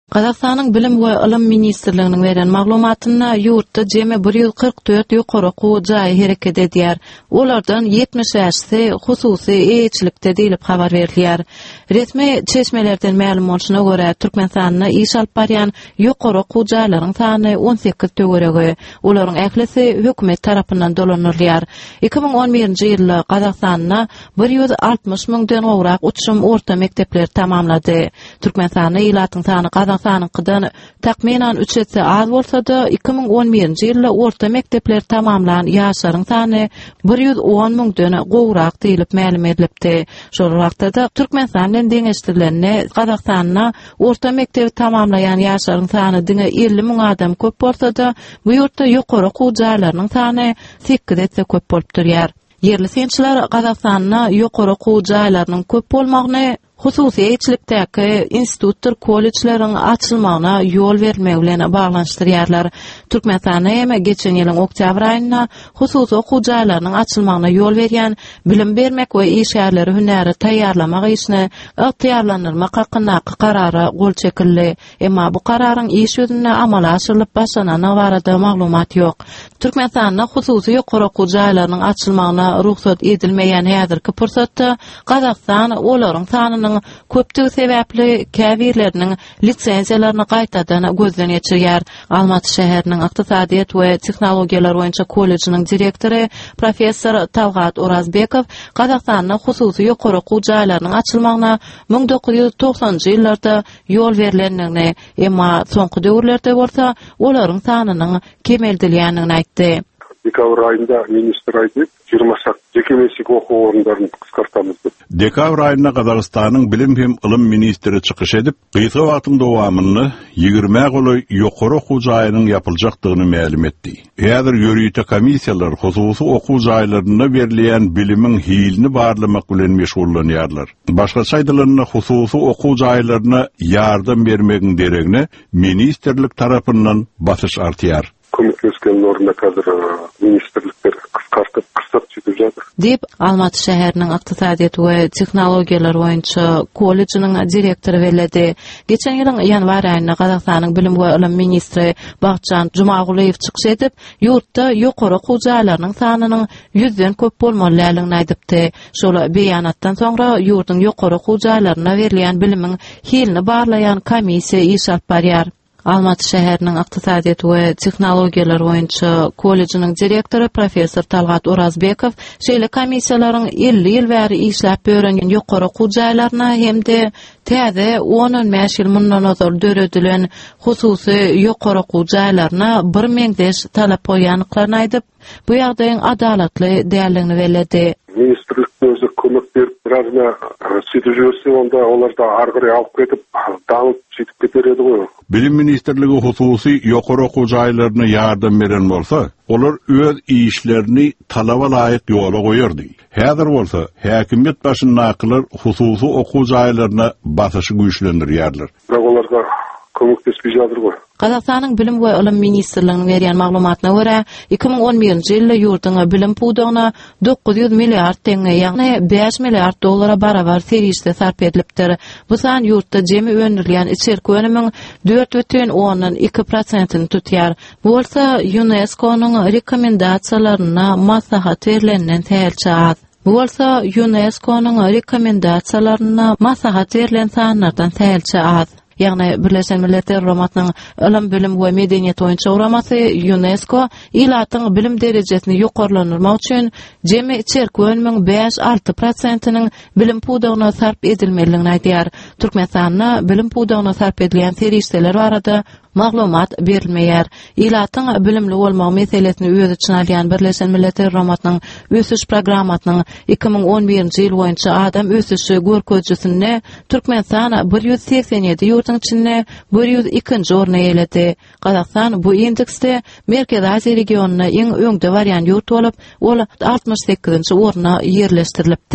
Qazaqstanyň Bilim we Ilim Ministrliginiň beren maglumatyna ýurtda jemi 144 ýokary okuw jaý hereket edýär. Olardan 70-si hususy eýçilikde diýilip habar berilýär. Resmi çeşmelerden ma'lum bolşuna görä Türkmenistanyna iş alyp barýan ýokary okuw jaýlarynyň sany 18 töweregi. Olaryň ählisi hökümet tarapyndan dolanylýar. 2011-nji ýylda Qazaqstanyna 160 000dan gowrak uçum orta mekdepler tamamlady. Türkmenistanyň ýylatyň sany Qazaqstanyňkydan takminan 3 etse az bolsa-da 2011-nji ýylda orta mekdepler tamamlanan ýaşlaryň sany 110 000dan gowrak diýilip ma'lum edilipdi. Şol wagtda Türkmenistanyň deňeşdirilende Qazaqstanyna orta mektebi tamamlayan ýaşlaryň sany diňe 50 000 adam köp bolsa-da bu ýurtda ýokary okuw jaýlarynyň sany 8 etse köp bolup durýar. Yerli sençiler Qazaqstanyna ýokary okuw jaýlarynyň köp bolmagyny hususy eýçilikdäki institutlar, kolleджleriň açylmagyna ýol bermek bilen baglanşdyrýarlar. Türkmenistanyna hem geçen ýylyň oktyabr aýyna hususy okuw jaýlarynyň açylmagyna ýol berýän bilim bermek we işgärleri hünäri taýýarlamak işine ygtyýarlanyrmak hakynda karara gol çekildi. Emma bu kararyň iş ýüzüne amala aşyrylyp başlananyna barada maglumat ýok. Türkmenistanyna hususy ýokary okuw jaýlarynyň açylmagyna ruhsat edilmeýän häzirki pursatda Qazaqstan olaryň sanynyň köpdigi sebäpli käbirleriniň lisensiýalaryny gaýtadan gözden geçirýär. Almaty şäheriniň ykdysadyýat we tehnologiýalar boýunça kolleджiniň direktory professor Talgat Orazbekow Qazaqstanyň hususy ýokary okuw jaýlarynyň açylmagyna 1990-njy ýyllarda ýol berilendigini, emma soňky döwürlerde bolsa olaryň sanynyň kemeldilýändigini aýtdy. Dekabr ayında ministr aýdyp 20 jekemesik okuw orundaryny kyskartamyz dep. Dekabr ayında Qazaqstanyň Bilim hem Ilim ministri çykyş edip, gysga wagtyň dowamyny 20 goly ýokary okuw jaýynyň ýapyljakdygyny ma'lum etdi. Häzir ýörüýte komissiýalar hususy okuw jaýlaryna berilýän bilimiň hilini barlamak bilen meşgullanýarlar. Başgaça aýdylanyna hususy okuw jaýlaryna ýardam bermegiň deregine ministrlik tarapyndan basyş artýar. Kömekleşken orunda kadar ministerlikler kıssak çıkıp жатыр. Dip Almaty şäheriniň ykdysadyýat we tehnologiýalar boýunça kolleджiniň direktory beledi. Geçen ýylyň ýanwar aýyna Qazaqstanyň Bilim we Ilim ministri Bagtjan Jumaguliýew çykyş edip, ýurtda ýokary okuw jaýlarynyň sanynyň 100den köp bolmalygyny aýdypdy. Şol beýanatdan soňra ýurtyň ýokary okuw jaýlaryna berilýän bilimiň hilini barlayan komissiýa iş alyp barýar. Almaty şäheriniň ykdysadyýat we tehnologiýalar boýunça kolleджiniň direktory professor Talgat Orazbekow şeýle komissiýalaryň 50 ýyl bäri işläp öwrengen ýokary okuw jaýlaryna hemde täze 10-15 ýyl mundan ozal döredilen hususy ýokary okuw jaýlaryna bir meňdeş talap goýanlyklaryny aýdyp, bu ýagdaýyň adalatly däldigini beledi. Ministrlikte özü kömek berip birazna sütüp jürse onda olarda argyry alyp ketip daňyp sütüp keteredi goý. Bilim ministrligi hususy ýokary okuw jaýlaryna ýardam beren bolsa, olar öz işlerini talaba laýyk ýola goýardy. Häzir bolsa, häkimet başyndakylar hususy okuw jaýlaryna basyşy güýçlendirýärler. Birak olarga kömekleşip jadyr goý. Qazaqstanyň Bilim we Ilim ministrliginiň berýän maglumatyna görä, 2011-nji ýylda ýurtyň bilim puwdagyna 900 milliard teňe, ýagny 5 milliard dollara barabar serişde sarp edilipdir. Bu san ýurtda jemi öňürilýän içerki önümiň 4,2%-ni tutýar. Bu bolsa UNESCO-nyň rekomendasiýalaryna maslahat berilenden täze az. Bu bolsa UNESCO-nyň rekomendasiýalaryna maslahat berilen sanlardan täze az. Ýagny Birleşen Milletler Uramatnyň Ilim, Bilim we Medeniýet boýunça uramasy UNESCO ýylatyň bilim derejesini ýokarlandyrmak üçin jemi içerki önümiň 5-6%-nyň bilim puwdagyna sarp edilmeligini aýdýar. Türkmenistanyna bilim puwdagyna sarp edilýän serişdeler barada maglumat berilmeýär. Ýylatyň bilimli bolmagy meselesini öz içine alýan Birleşen Milletler Uramatnyň ösüş programasynyň 2011-nji ýyl boýunça adam ösüşi görkezjisinde Türkmenistan 187 ýurtyň içinde 102-nji orna eýledi. Qazaqstan bu indeksde Merkez Aziýa regionuna iň öňde barýan ýurt bolup, ol 68-nji orna ýerleşdirilipdi.